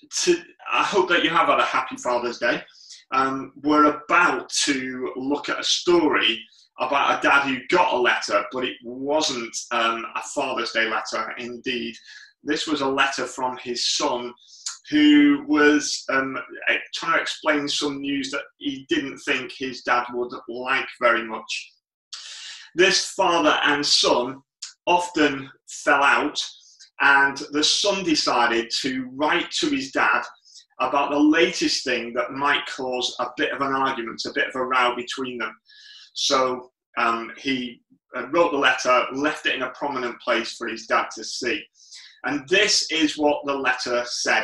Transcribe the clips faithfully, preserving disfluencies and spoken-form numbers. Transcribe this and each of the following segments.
to, I hope that you have had a happy Father's Day. Um, we're about to look at a story about a dad who got a letter, but it wasn't um, a Father's Day letter. Indeed, this was a letter from his son, who was um, trying to explain some news that he didn't think his dad would like very much. This father and son often fell out, and the son decided to write to his dad about the latest thing that might cause a bit of an argument, a bit of a row between them. So um, he uh, wrote the letter, left it in a prominent place for his dad to see. And this is what the letter said.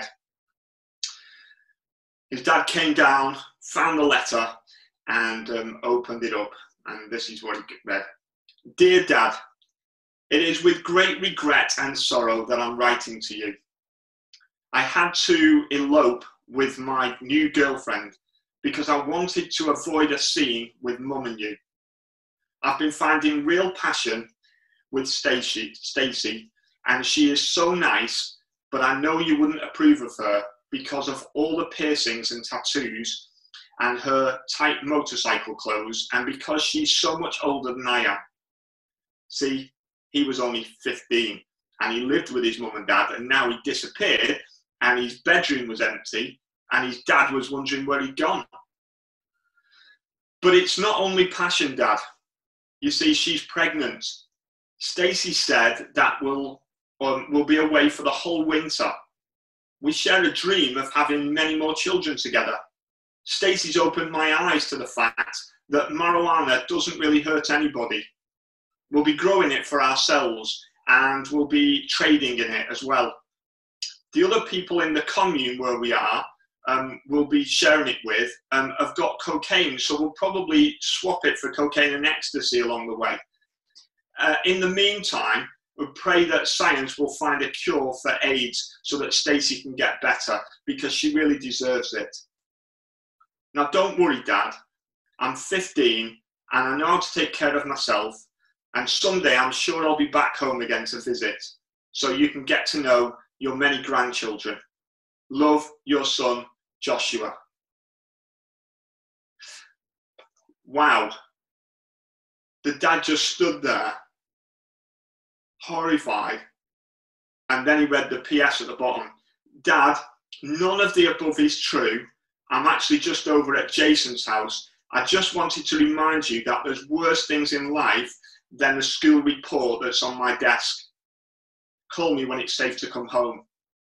His dad came down, found the letter, and um, opened it up. And this is what he read. Dear Dad, it is with great regret and sorrow that I'm writing to you. I had to elope with my new girlfriend because I wanted to avoid a scene with Mum and you. I've been finding real passion with Stacey, Stacey, and she is so nice, but I know you wouldn't approve of her because of all the piercings and tattoos and her tight motorcycle clothes, and because she's so much older than I am. See, he was only fifteen and he lived with his mum and dad, and now he disappeared and his bedroom was empty and his dad was wondering where he'd gone. But it's not only passion, Dad. You see, she's pregnant. Stacey said that we'll, um, we'll be away for the whole winter. We share a dream of having many more children together. Stacey's opened my eyes to the fact that marijuana doesn't really hurt anybody. We'll be growing it for ourselves and we'll be trading in it as well. The other people in the commune where we are, um, we'll be sharing it with, um, have got cocaine, so we'll probably swap it for cocaine and ecstasy along the way. Uh, in the meantime, we pray that science will find a cure for AIDS so that Stacey can get better, because she really deserves it. Now, don't worry, Dad. I'm fifteen and I know how to take care of myself. And someday I'm sure I'll be back home again to visit, so you can get to know your many grandchildren. Love, your son, Joshua. Wow. The dad just stood there, horrified, and then he read the P S at the bottom. Dad, none of the above is true. I'm actually just over at Jason's house. I just wanted to remind you that there's worse things in life than the school report that's on my desk. Call me when it's safe to come home.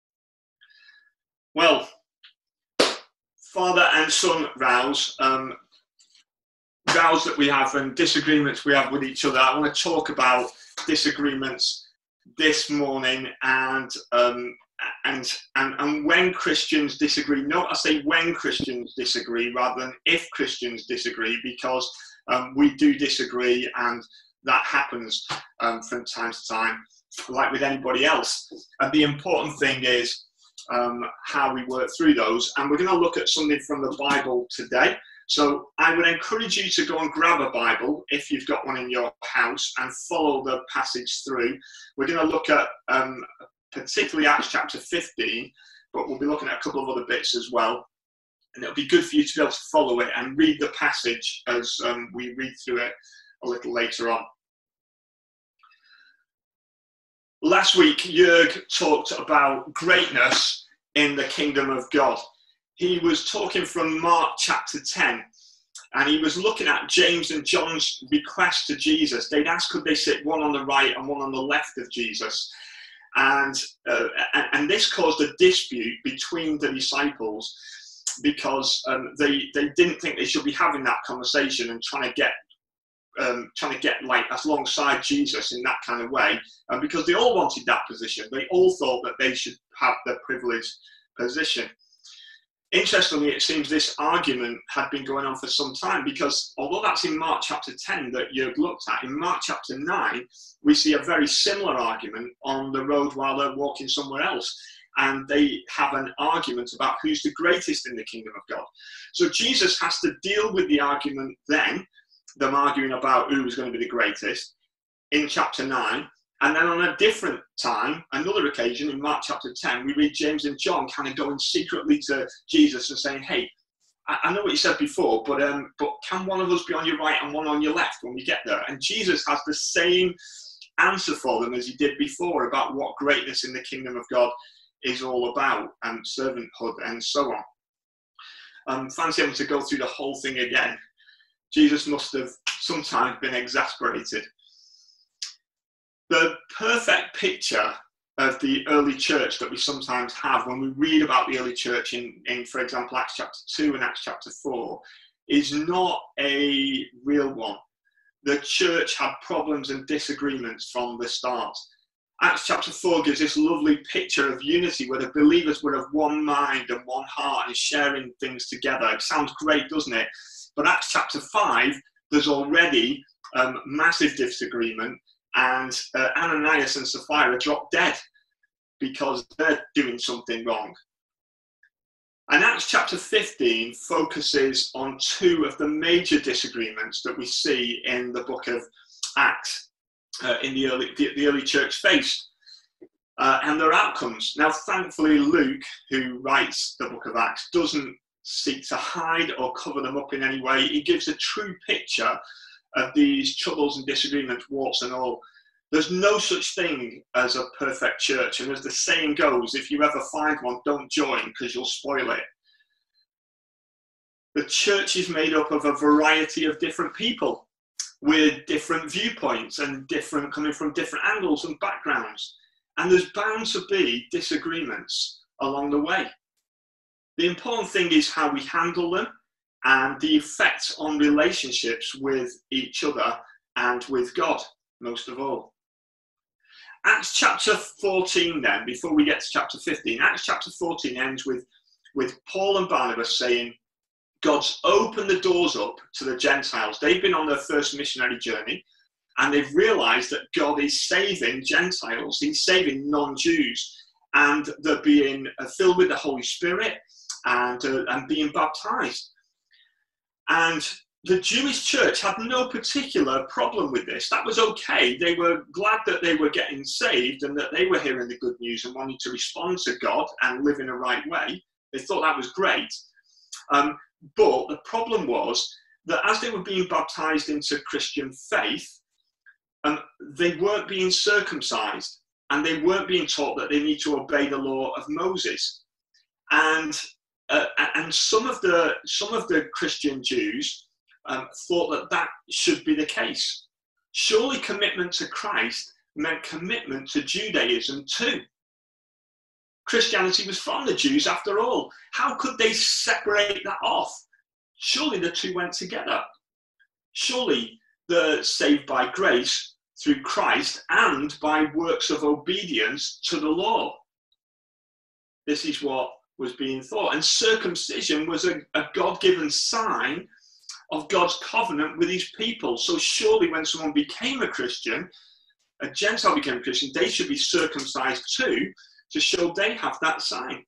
Well, father and son rows, um, rows that we have and disagreements we have with each other. I want to talk about disagreements this morning, and um, and and and when Christians disagree. Note I say when Christians disagree rather than if Christians disagree, because um, we do disagree, and that happens um, from time to time, like with anybody else. And the important thing is um, how we work through those. And we're going to look at something from the Bible today. So I would encourage you to go and grab a Bible if you've got one in your house and follow the passage through. We're going to look at um, particularly Acts chapter fifteen, but we'll be looking at a couple of other bits as well. And it'll be good for you to be able to follow it and read the passage as um, we read through it a little later on. Last week, Jörg talked about greatness in the kingdom of God. He was talking from Mark chapter ten, and he was looking at James and John's request to Jesus. They'd asked, could they sit one on the right and one on the left of Jesus? And, uh, and, and this caused a dispute between the disciples, because um, they, they didn't think they should be having that conversation and trying to get Um, trying to get like alongside Jesus in that kind of way, and um, because they all wanted that position. They all thought that they should have the privileged position. Interestingly, it seems this argument had been going on for some time, because although that's in Mark chapter ten that Jörg looked at, in Mark chapter nine we see a very similar argument on the road while they're walking somewhere else, and they have an argument about who's the greatest in the kingdom of God. So Jesus has to deal with the argument then, them arguing about who was going to be the greatest, in chapter nine, And then on a different time, another occasion in Mark chapter ten, we read James and John kind of going secretly to Jesus and saying, hey, I, I know what you said before, but um, but can one of us be on your right and one on your left when we get there? And Jesus has the same answer for them as he did before about what greatness in the kingdom of God is all about, and servanthood and so on. Um, fancy having to go through the whole thing again. Jesus must have sometimes been exasperated. The perfect picture of the early church that we sometimes have when we read about the early church in, in, for example, Acts chapter two and Acts chapter four, is not a real one. The church had problems and disagreements from the start. Acts chapter four gives this lovely picture of unity where the believers were of one mind and one heart and sharing things together. It sounds great, doesn't it? But Acts chapter five, there's already um, massive disagreement, and uh, Ananias and Sapphira drop dead because they're doing something wrong. And Acts chapter fifteen focuses on two of the major disagreements that we see in the book of Acts, uh, in the early, the, the early church faced, uh, and their outcomes. Now, thankfully, Luke, who writes the book of Acts, doesn't seek to hide or cover them up in any way. He gives a true picture of these troubles and disagreements, warts and all. There's no such thing as a perfect church, and as the saying goes, if you ever find one, don't join because you'll spoil it. The church is made up of a variety of different people with different viewpoints and different, coming from different angles and backgrounds, and there's bound to be disagreements along the way. The important thing is how we handle them and the effects on relationships with each other and with God, most of all. Acts chapter fourteen then, before we get to chapter fifteen, Acts chapter fourteen ends with, with Paul and Barnabas saying, God's opened the doors up to the Gentiles. They've been on their first missionary journey, and they've realized that God is saving Gentiles. He's saving non-Jews, and they're being filled with the Holy Spirit and, uh, and being baptized. And the Jewish church had no particular problem with this. That was okay. They were glad that they were getting saved and that they were hearing the good news and wanting to respond to God and live in a right way. They thought that was great. Um, but the problem was that as they were being baptized into Christian faith, um, they weren't being circumcised, and they weren't being taught that they need to obey the law of Moses. And uh, and some of the some of the Christian Jews Um, thought that that should be the case. Surely commitment to Christ meant commitment to Judaism too. Christianity was from the Jews after all. How could they separate that off? Surely the two went together. Surely they're saved by grace through Christ and by works of obedience to the law. This is what was being thought. And circumcision was a, a God-given sign of God's covenant with his people. So surely when someone became a Christian, a Gentile became a Christian, they should be circumcised too, to show they have that sign.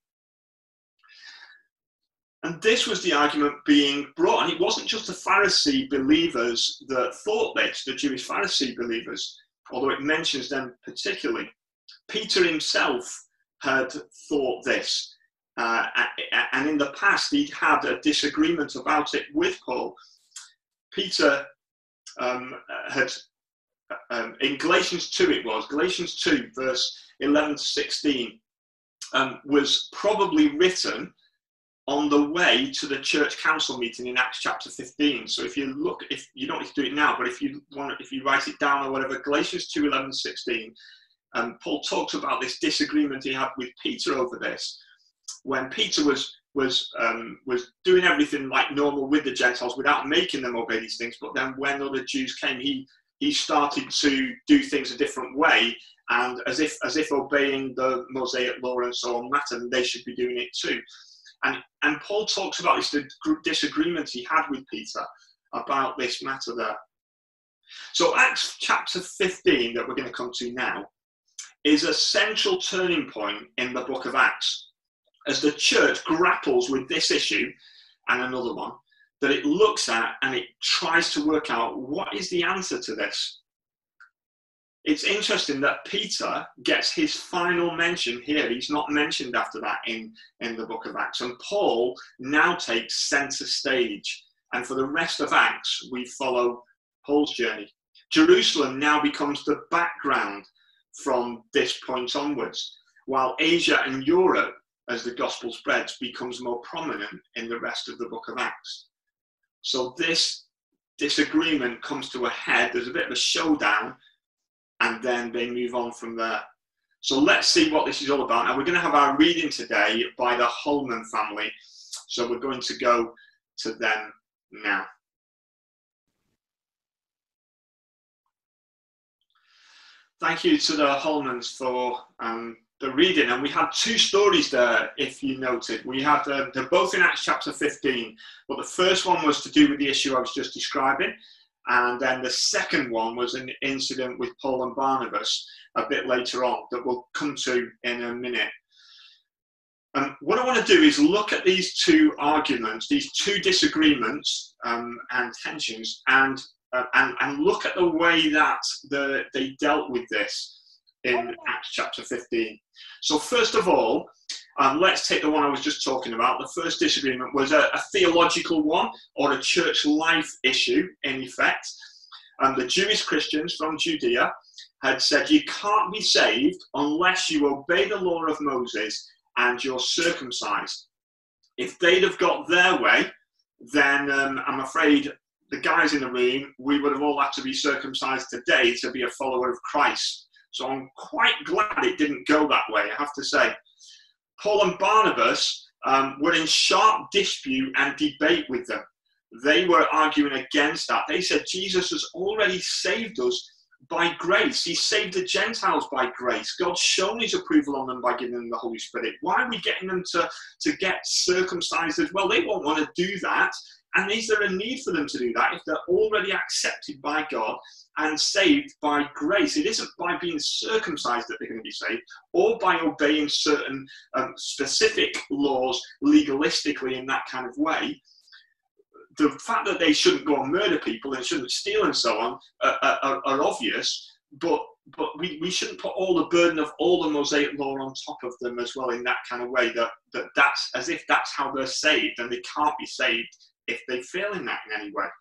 And this was the argument being brought. And it wasn't just the Pharisee believers that thought this, the Jewish Pharisee believers, although it mentions them particularly. Peter himself had thought this. Uh, and in the past, he'd had a disagreement about it with Paul. Peter um, had, um, in Galatians two it was, Galatians two verse eleven to sixteen, um, was probably written on the way to the church council meeting in Acts chapter fifteen. So if you look, if you don't need to do it now, but if you want, if you write it down or whatever, Galatians two eleven to sixteen, um, Paul talks about this disagreement he had with Peter over this, when Peter was was um, was doing everything like normal with the Gentiles without making them obey these things. But then when other Jews came, he he started to do things a different way, and as if as if obeying the Mosaic law and so on mattered, and they should be doing it too. And and Paul talks about this disagreement he had with Peter about this matter there. So Acts chapter fifteen, that we're going to come to now, is a central turning point in the book of Acts, as the church grapples with this issue and another one, that it looks at and it tries to work out what is the answer to this. it's interesting that Peter gets his final mention here. He's not mentioned after that in, in the book of Acts. And Paul now takes center stage. And for the rest of Acts, we follow Paul's journey. Jerusalem now becomes the background from this point onwards, while Asia and Europe, as the gospel spreads, becomes more prominent in the rest of the book of Acts. So this disagreement comes to a head. There's a bit of a showdown, and then they move on from there. So let's see what this is all about. Now, we're going to have our reading today by the Holman family. So we're going to go to them now. Thank you to the Holmans for um, the reading. And we had two stories there, if you noted. We had, uh, they're both in Acts chapter fifteen, but the first one was to do with the issue I was just describing. And then the second one was an incident with Paul and Barnabas a bit later on that we'll come to in a minute. Um, what I want to do is look at these two arguments, these two disagreements um, and tensions, and, uh, and and look at the way that the, they dealt with this in Acts chapter fifteen. So first of all, um, let's take the one I was just talking about. The first disagreement was a, a theological one, or a church life issue, in effect. And the Jewish Christians from Judea had said, you can't be saved unless you obey the law of Moses and you're circumcised. If they'd have got their way, then um, I'm afraid the guys in the room, we would have all had to be circumcised today to be a follower of Christ. So I'm quite glad it didn't go that way, I have to say. Paul and Barnabas um, were in sharp dispute and debate with them. They were arguing against that. They said Jesus has already saved us by grace. He saved the Gentiles by grace. God's shown his approval on them by giving them the Holy Spirit. Why are we getting them to, to get circumcised as well? They won't want to do that. And is there a need for them to do that if they're already accepted by God and saved by grace? It isn't by being circumcised that they're going to be saved, or by obeying certain um, specific laws legalistically in that kind of way. The fact that they shouldn't go and murder people and shouldn't steal and so on uh, are, are obvious, but but we, we shouldn't put all the burden of all the Mosaic law on top of them as well in that kind of way, that, that that's as if that's how they're saved, and they can't be saved if they fail in that in any way.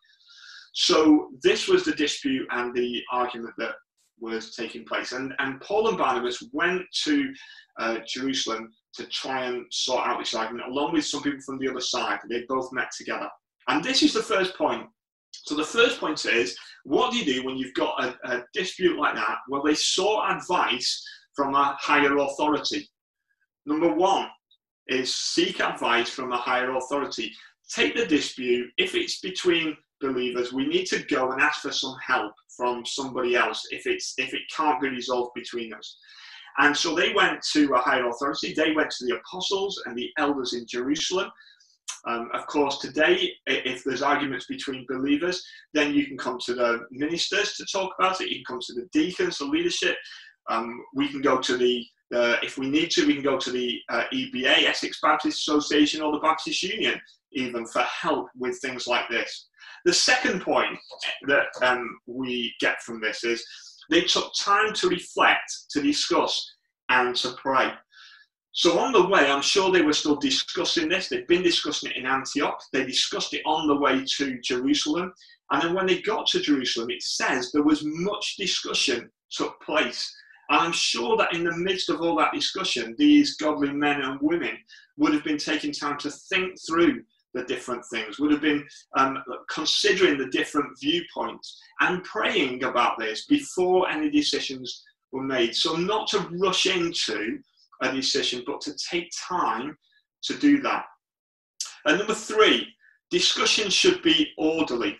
So this was the dispute and the argument that was taking place. And, and Paul and Barnabas went to uh, Jerusalem to try and sort out this argument, along with some people from the other side. They both met together. And this is the first point. So the first point is, what do you do when you've got a, a dispute like that? Well, they sought advice from a higher authority. Number one is seek advice from a higher authority. Take the dispute. If it's between believers, we need to go and ask for some help from somebody else if it's if it can't be resolved between us. And so they went to a higher authority. They went to the apostles and the elders in Jerusalem. Um, of course, today, if there's arguments between believers, then you can come to the ministers to talk about it. You can come to the deacons, the leadership. Um, we can go to the, uh, if we need to, we can go to the uh, E B A, Essex Baptist Association, or the Baptist Union, even, for help with things like this. The second point that um, we get from this is they took time to reflect, to discuss, and to pray. So on the way, I'm sure they were still discussing this. They'd been discussing it in Antioch. They discussed it on the way to Jerusalem. And then when they got to Jerusalem, it says there was much discussion took place. And I'm sure that in the midst of all that discussion, these godly men and women would have been taking time to think through the different things, would have been um, considering the different viewpoints and praying about this before any decisions were made. So not to rush into a decision, but to take time to do that. And number three, discussion should be orderly.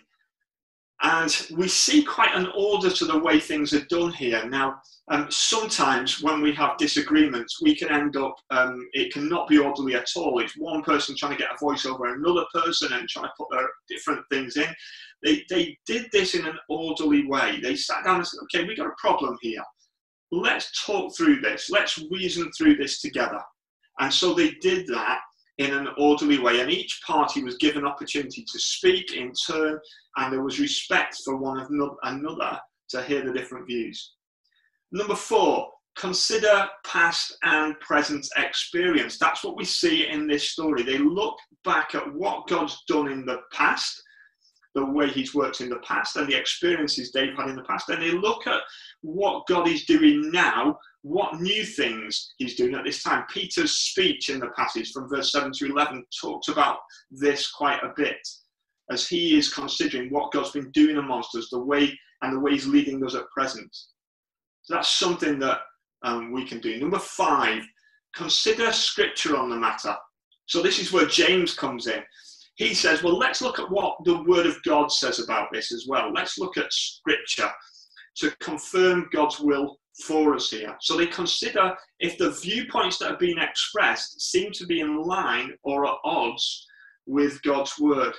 And we see quite an order to the way things are done here. Now, um, sometimes when we have disagreements, we can end up, um, it cannot be orderly at all. It's one person trying to get a voice over another person and trying to put their different things in. They, they did this in an orderly way. They sat down and said, okay, we've got a problem here. Let's talk through this. Let's reason through this together. And so they did that in an orderly way, and each party was given opportunity to speak in turn, and there was respect for one another to hear the different views. Number four, consider past and present experience. That's what we see in this story. They look back at what God's done in the past, the way he's worked in the past and the experiences they've had in the past. And they look at what God is doing now, what new things he's doing at this time. Peter's speech in the passage from verse seven to eleven talks about this quite a bit as he is considering what God's been doing amongst us, the way and the way he's leading us at present. So that's something that um, we can do. Number five, consider scripture on the matter. So this is where James comes in. He says, well, let's look at what the word of God says about this as well. Let's look at scripture to confirm God's will for us here. So they consider if the viewpoints that are being expressed seem to be in line or at odds with God's word.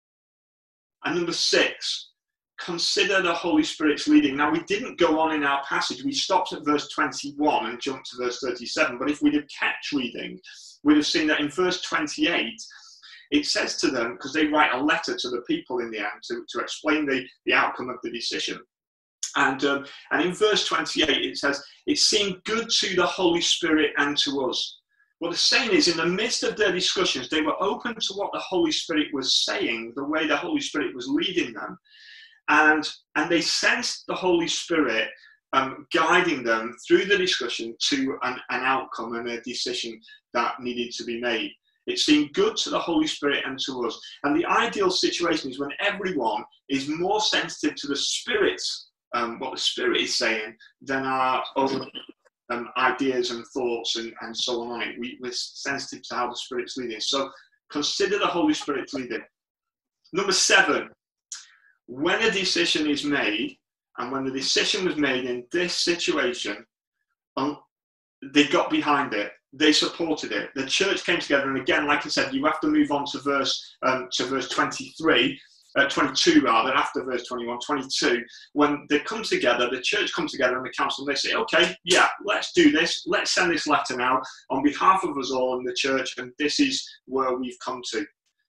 And number six, consider the Holy Spirit's leading. Now, we didn't go on in our passage. We stopped at verse twenty-one and jumped to verse thirty-seven. But if we'd have kept reading, we'd have seen that in verse twenty-eight, it says to them, because they write a letter to the people in the end to, to explain the, the outcome of the decision. And, um, and in verse twenty-eight, it says, it seemed good to the Holy Spirit and to us. What they're saying is, in the midst of their discussions, they were open to what the Holy Spirit was saying, the way the Holy Spirit was leading them. And, and they sensed the Holy Spirit um, guiding them through the discussion to an, an outcome and a decision that needed to be made. It seemed good to the Holy Spirit and to us. And the ideal situation is when everyone is more sensitive to the Spirit's, um, what the Spirit is saying, than our own um, ideas and thoughts and, and so on. It. We, we're sensitive to how the Spirit's leading. So consider the Holy Spirit's leading. Number seven, when a decision is made, and when the decision was made in this situation, um, they got behind it. They supported it. The church came together, and again, like I said, you have to move on to verse um, to verse twenty-three, uh, twenty-two rather, after verse twenty-one, twenty-two. When they come together, the church come together in the council, and they say, "Okay, yeah, let's do this. Let's send this letter now on behalf of us all in the church, and this is where we've come to."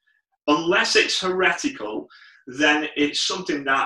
Unless it's heretical, then it's something that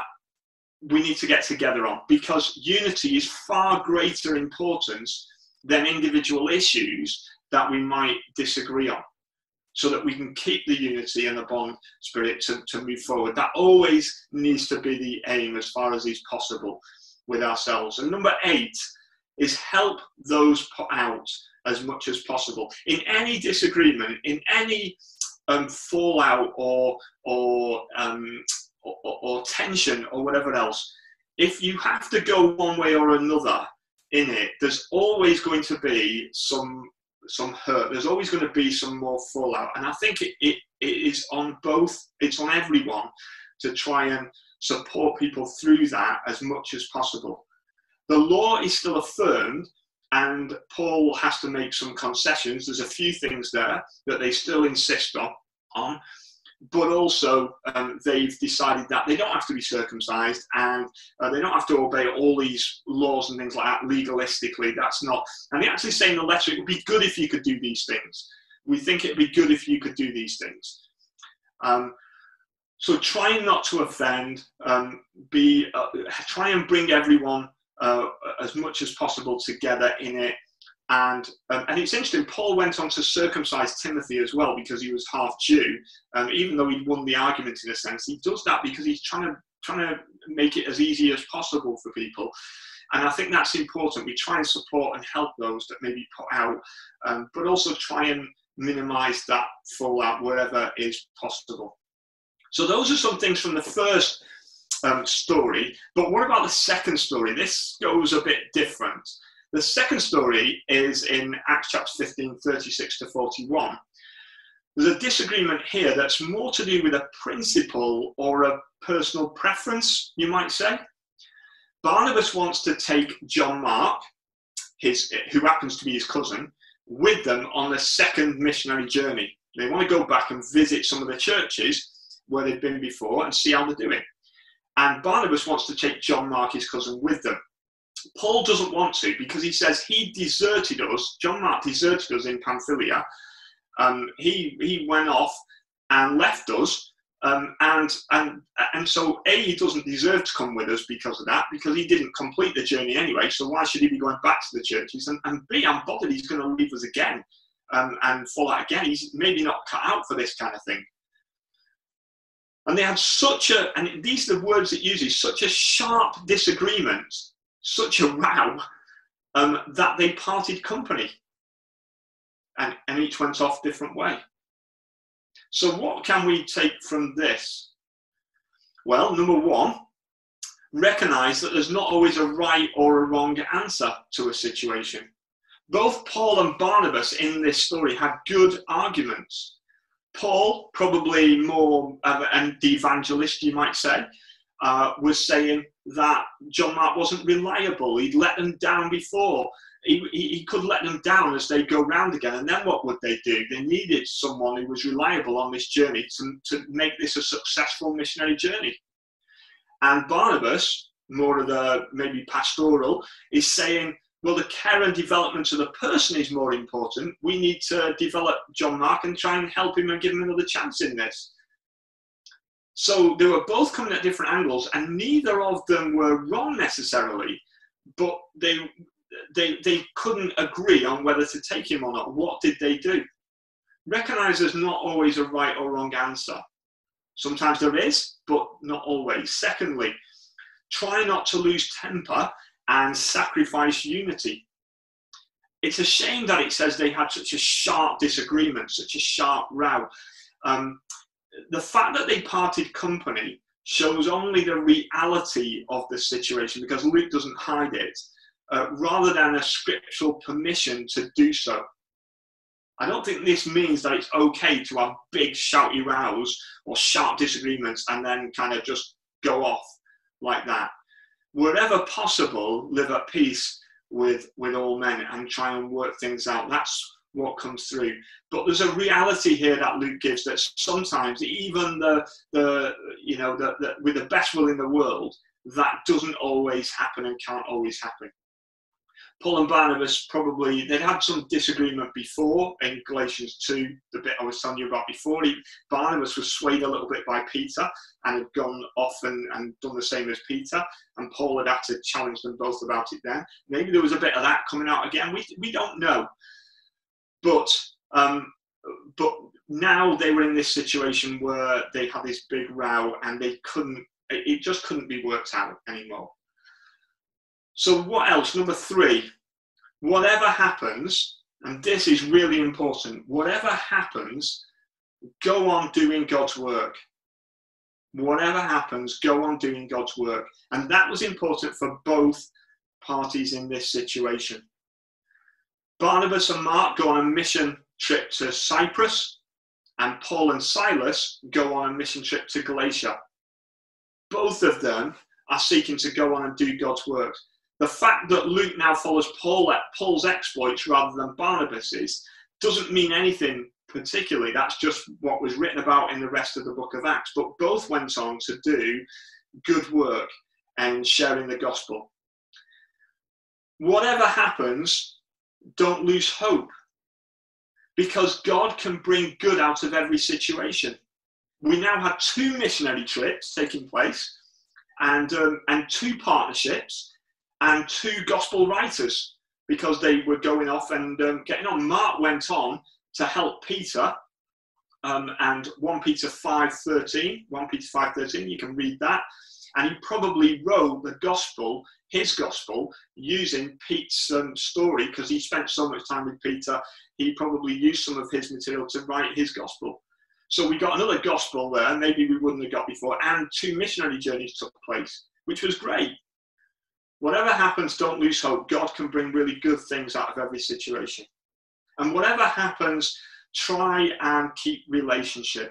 we need to get together on, because unity is far greater importance than individual issues that we might disagree on, so that we can keep the unity and the bond spirit to, to move forward. That always needs to be the aim as far as is possible with ourselves. And number eight is help those put out as much as possible. In any disagreement, in any um, fallout or, or, um, or, or tension or whatever else, if you have to go one way or another in it, there's always going to be some some hurt. There's always going to be some more fallout, and I think it, it, it is on both. It's on everyone to try and support people through that as much as possible. The law is still affirmed, and Paul has to make some concessions. There's a few things there that they still insist on, on. But also um, they've decided that they don't have to be circumcised, and uh, they don't have to obey all these laws and things like that legalistically. That's not, and they actually say in the letter, it would be good if you could do these things. We think it'd be good if you could do these things. Um, so try not to offend, um, be, uh, try and bring everyone uh, as much as possible together in it. And um, and it's interesting, Paul went on to circumcise Timothy as well, because he was half Jew. Um, even though he won the argument in a sense, he does that because he's trying to trying to make it as easy as possible for people. And I think that's important. We try and support and help those that may be put out, um, but also try and minimise that fallout wherever is possible. So those are some things from the first um, story. But what about the second story? This goes a bit different. The second story is in Acts chapter fifteen, thirty-six to forty-one. There's a disagreement here that's more to do with a principle or a personal preference, you might say. Barnabas wants to take John Mark, his, who happens to be his cousin, with them on the second missionary journey. They want to go back and visit some of the churches where they've been before and see how they're doing. And Barnabas wants to take John Mark, his cousin, with them. Paul doesn't want to, because he says he deserted us. John Mark deserted us in Pamphylia. Um, he, he went off and left us Um, and, and, and so A, he doesn't deserve to come with us because of that, because he didn't complete the journey anyway, so why should he be going back to the churches? And, and B, I'm bothered he's going to leave us again um, and fall out again. He's maybe not cut out for this kind of thing. And they had such a, and these are the words it uses, such a sharp disagreement, such a row, um, that they parted company. And, and each went off a different way. So what can we take from this? Well, number one, recognize that there's not always a right or a wrong answer to a situation. Both Paul and Barnabas in this story had good arguments. Paul, probably more of an evangelist, you might say, uh, was saying that John Mark wasn't reliable. He'd let them down before. He, he, he could let them down as they go round again. And then what would they do? They needed someone who was reliable on this journey to, to make this a successful missionary journey. And Barnabas, more of the maybe pastoral, is saying, well, the care and development of the person is more important. We need to develop John Mark and try and help him and give him another chance in this. So they were both coming at different angles, and neither of them were wrong necessarily, but they, they, they couldn't agree on whether to take him or not. What did they do? Recognize there's not always a right or wrong answer. Sometimes there is, but not always. Secondly, try not to lose temper and sacrifice unity. It's a shame that it says they had such a sharp disagreement, such a sharp row. Um, the fact that they parted company shows only the reality of the situation, because Luke doesn't hide it, uh, rather than a scriptural permission to do so. I don't think this means that it's okay to have big shouty rows or sharp disagreements and then kind of just go off like that. Wherever possible, live at peace with, with all men and try and work things out. That's what comes through. But there's a reality here that Luke gives, that sometimes even the, the you know, the, the, with the best will in the world, that doesn't always happen and can't always happen. Paul and Barnabas probably, they'd had some disagreement before in Galatians two, the bit I was telling you about before. He, Barnabas was swayed a little bit by Peter and had gone off and, and done the same as Peter, and Paul had had to challenge them both about it then. Maybe there was a bit of that coming out again. We, we don't know. But, um, but now they were in this situation where they had this big row and they couldn't, it just couldn't be worked out anymore. So what else? Number three, whatever happens, and this is really important, whatever happens, go on doing God's work. Whatever happens, go on doing God's work. And that was important for both parties in this situation. Barnabas and Mark go on a mission trip to Cyprus, and Paul and Silas go on a mission trip to Galatia. Both of them are seeking to go on and do God's work. The fact that Luke now follows Paul at Paul's exploits rather than Barnabas's doesn't mean anything particularly. That's just what was written about in the rest of the book of Acts. But both went on to do good work and sharing the gospel. Whatever happens, don't lose hope, because God can bring good out of every situation. We now have two missionary trips taking place, and um, and two partnerships, and two gospel writers, because they were going off and um, getting on. Mark went on to help Peter, um, and First Peter five thirteen, First Peter five thirteen, you can read that, and he probably wrote the gospel, his gospel, using Pete's um, story, because he spent so much time with Peter. He probably used some of his material to write his gospel. So we got another gospel there, maybe we wouldn't have got before, and two missionary journeys took place, which was great. Whatever happens, don't lose hope. God can bring really good things out of every situation. And whatever happens, try and keep relationship.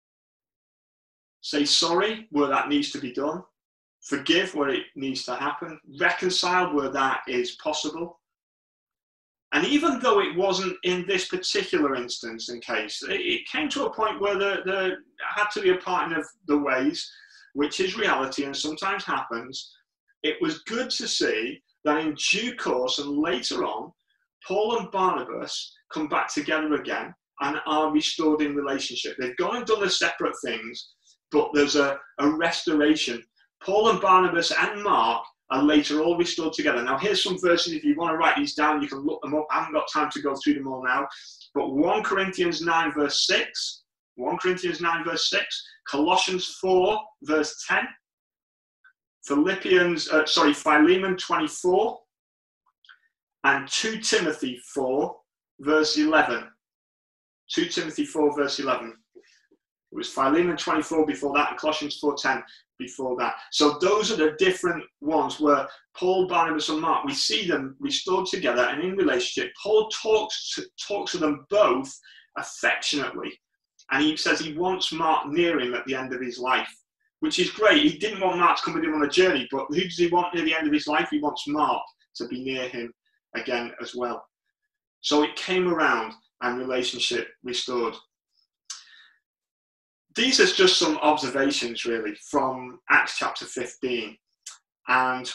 Say sorry where that needs to be done. Forgive where it needs to happen. Reconcile where that is possible. And even though it wasn't in this particular instance and case, it came to a point where there, there had to be a parting of the ways, which is reality and sometimes happens. It was good to see that in due course and later on, Paul and Barnabas come back together again and are restored in relationship. They've gone and done their separate things, but there's a, a restoration. Paul and Barnabas and Mark are later all restored together. Now here's some verses. If you want to write these down, you can look them up. I haven't got time to go through them all now. But First Corinthians nine verse six, First Corinthians nine verse six, Colossians four verse ten, Philippians, uh, sorry, Philemon twenty-four, and Second Timothy four verse eleven. Second Timothy four verse eleven. It was Philemon twenty-four before that, and Colossians four ten before that. So those are the different ones where Paul, Barnabas, and Mark, we see them restored together and in relationship. Paul talks to, talks to them both affectionately, and he says he wants Mark near him at the end of his life, which is great. He didn't want Mark to come with him on a journey, but who does he want near the end of his life? He wants Mark to be near him again as well. So it came around and relationship restored. These are just some observations, really, from Acts chapter fifteen. And,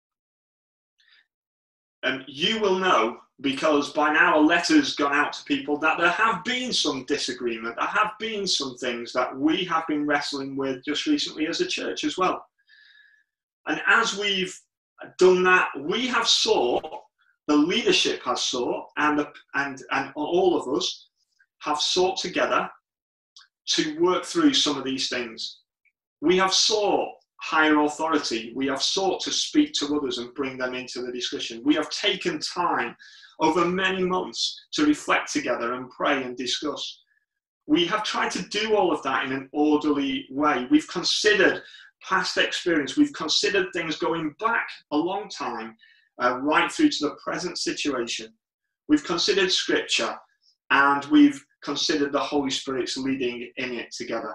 and you will know, because by now a letter's gone out to people, that there have been some disagreement. There have been some things that we have been wrestling with just recently as a church as well. And as we've done that, we have sought, the leadership has sought, and, the, and, and all of us have sought together to work through some of these things. We have sought higher authority. We have sought to speak to others and bring them into the discussion. We have taken time over many months to reflect together and pray and discuss. We have tried to do all of that in an orderly way. We've considered past experience. We've considered things going back a long time, uh, right through to the present situation. We've considered scripture, and we've considered the Holy Spirit's leading in it together.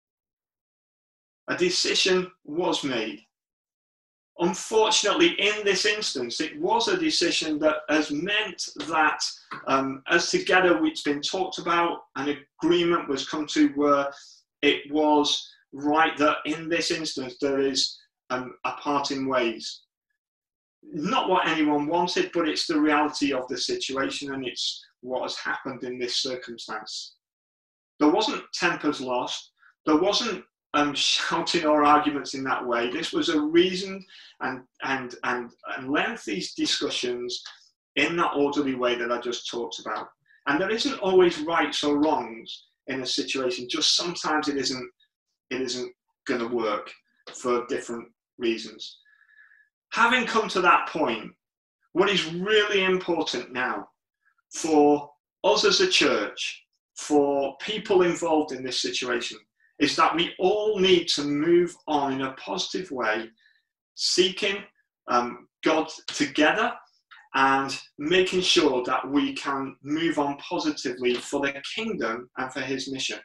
A decision was made. Unfortunately, in this instance, it was a decision that has meant that um, as together it's been talked about, an agreement was come to where it was right that in this instance there is um, a parting ways. Not what anyone wanted, but it's the reality of the situation, and it's what has happened in this circumstance. There wasn't tempers lost. There wasn't um, shouting or arguments in that way. This was a reasoned and, and, and, and lengthy discussions in that orderly way that I just talked about. And there isn't always rights or wrongs in a situation. Just sometimes it isn't, it isn't going to work for different reasons. Having come to that point, what is really important now for us as a church, for people involved in this situation, is that we all need to move on in a positive way, seeking um, God together and making sure that we can move on positively for the kingdom and for his mission.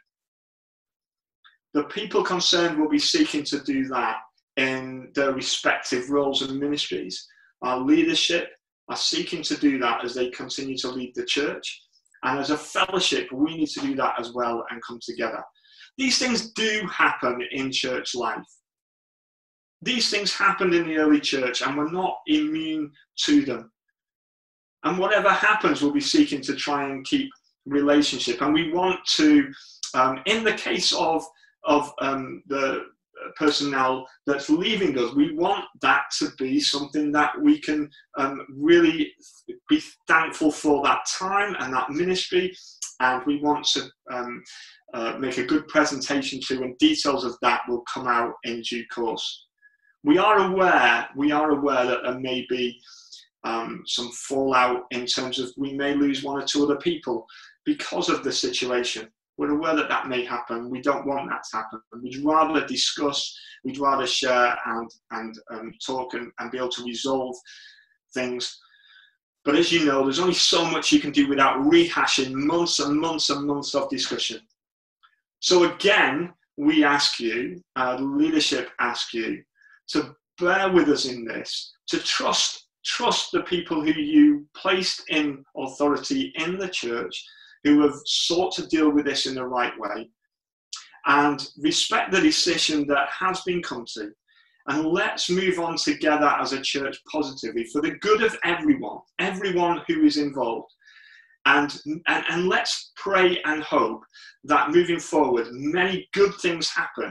The people concerned will be seeking to do that in their respective roles and ministries. Our leadership are seeking to do that as they continue to lead the church. And as a fellowship, we need to do that as well and come together. These things do happen in church life. These things happened in the early church, and we're not immune to them. And whatever happens, we'll be seeking to try and keep relationship. And we want to, um, in the case of, of um, the personnel that's leaving us, we want that to be something that we can um, really be thankful for that time and that ministry, and we want to um, uh, make a good presentation to, and details of that will come out in due course. We are aware, we are aware that there may be um, some fallout in terms of we may lose one or two other people because of the situation. We're aware that that may happen. We don't want that to happen. We'd rather discuss, we'd rather share and, and um, talk and, and be able to resolve things. But as you know, there's only so much you can do without rehashing months and months and months of discussion. So again, we ask you, uh, leadership ask you, to bear with us in this, to trust, trust the people who you placed in authority in the church, who have sought to deal with this in the right way, and respect the decision that has been come to. And let's move on together as a church positively for the good of everyone, everyone who is involved. And, and, and let's pray and hope that moving forward, many good things happen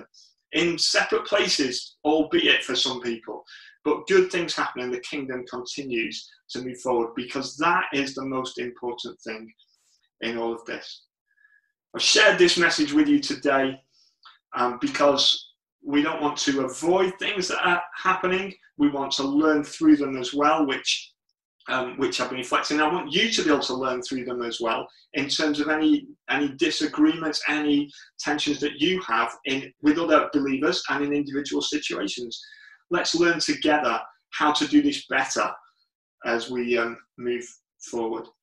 in separate places, albeit for some people. But good things happen and the kingdom continues to move forward, because that is the most important thing in all of this. I've shared this message with you today um, because we don't want to avoid things that are happening. We want to learn through them as well, which um, which I've been reflecting. I want you to be able to learn through them as well, in terms of any any disagreements, any tensions that you have in with other believers and in individual situations. Let's learn together how to do this better as we um, move forward.